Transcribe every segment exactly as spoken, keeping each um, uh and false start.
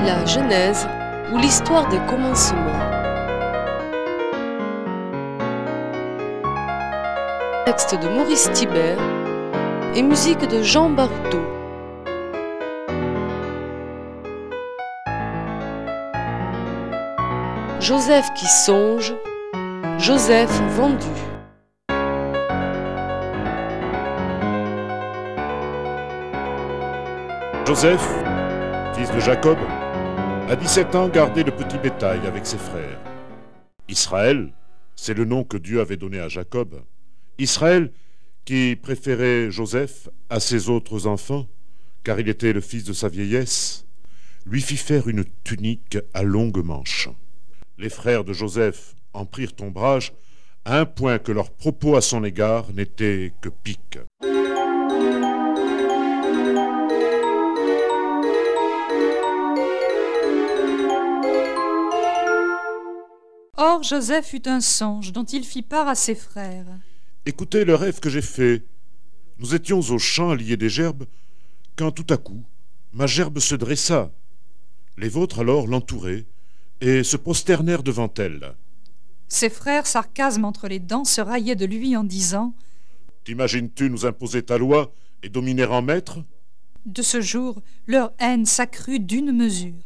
La Genèse ou l'histoire des commencements. Texte de Maurice Thibert et musique de Jean Baruto. Joseph qui songe, Joseph vendu. Joseph, fils de Jacob, à dix-sept ans gardait le petit bétail avec ses frères. Israël, c'est le nom que Dieu avait donné à Jacob. Israël, qui préférait Joseph à ses autres enfants, car il était le fils de sa vieillesse, lui fit faire une tunique à longues manches. Les frères de Joseph en prirent ombrage, à un point que leurs propos à son égard n'étaient que piques. Or Joseph eut un songe dont il fit part à ses frères. Écoutez le rêve que j'ai fait. Nous étions au champ à lier des gerbes, quand tout à coup, ma gerbe se dressa. Les vôtres alors l'entouraient et se prosternèrent devant elle. Ses frères, sarcasme entre les dents, se raillaient de lui en disant « T'imagines-tu nous imposer ta loi et dominer en maître ?» De ce jour, leur haine s'accrut d'une mesure.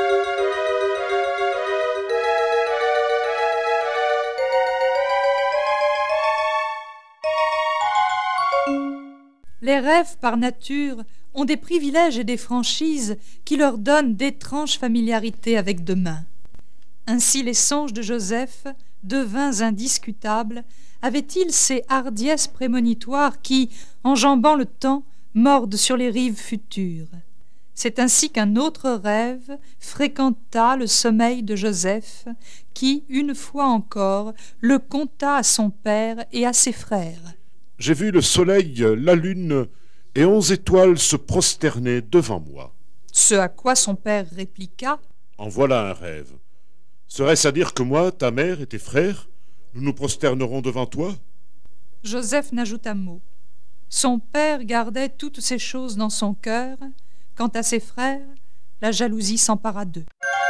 Les rêves, par nature, ont des privilèges et des franchises qui leur donnent d'étranges familiarités avec demain. Ainsi les songes de Joseph, devins indiscutables, avaient-ils ces hardiesses prémonitoires qui, enjambant le temps, mordent sur les rives futures. C'est ainsi qu'un autre rêve fréquenta le sommeil de Joseph, qui, une fois encore, le conta à son père et à ses frères. J'ai vu le soleil, la lune et onze étoiles se prosterner devant moi. Ce à quoi son père répliqua « En voilà un rêve. Serait-ce à dire que moi, ta mère et tes frères, nous nous prosternerons devant toi ?» Joseph n'ajouta mot. Son père gardait toutes ces choses dans son cœur. Quant à ses frères, la jalousie s'empara d'eux.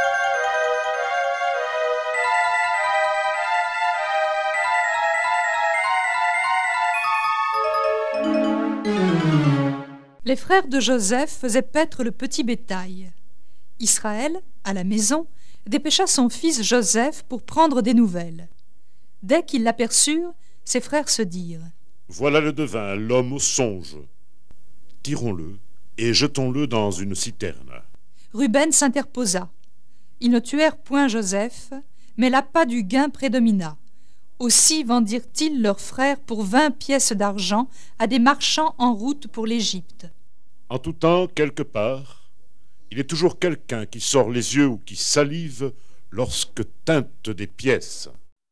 Les frères de Joseph faisaient paître le petit bétail. Israël, à la maison, dépêcha son fils Joseph pour prendre des nouvelles. Dès qu'ils l'aperçurent, ses frères se dirent « Voilà le devin, l'homme au songe. Tirons-le et jetons-le dans une citerne. » Ruben s'interposa. Ils ne tuèrent point Joseph, mais l'appât du gain prédomina. Aussi vendirent-ils leurs frères pour vingt pièces d'argent à des marchands en route pour l'Égypte. En tout temps, quelque part, il est toujours quelqu'un qui sort les yeux ou qui salive lorsque teintent des pièces.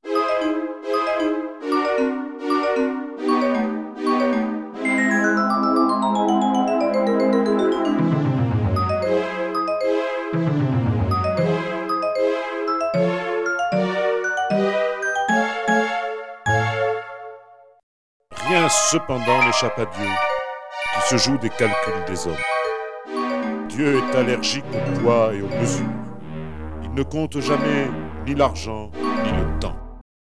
Rien cependant n'échappe à Dieu, qui se joue des calculs des hommes. Dieu est allergique au poids et aux mesures. Il ne compte jamais ni l'argent ni le temps.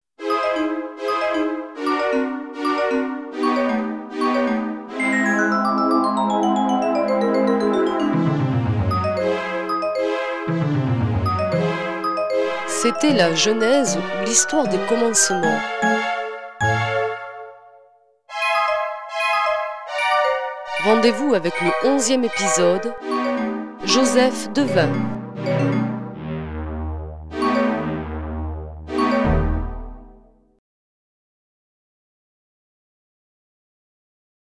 C'était La Genèse ou l'histoire des commencements. Rendez-vous avec le onzième épisode, Joseph devint.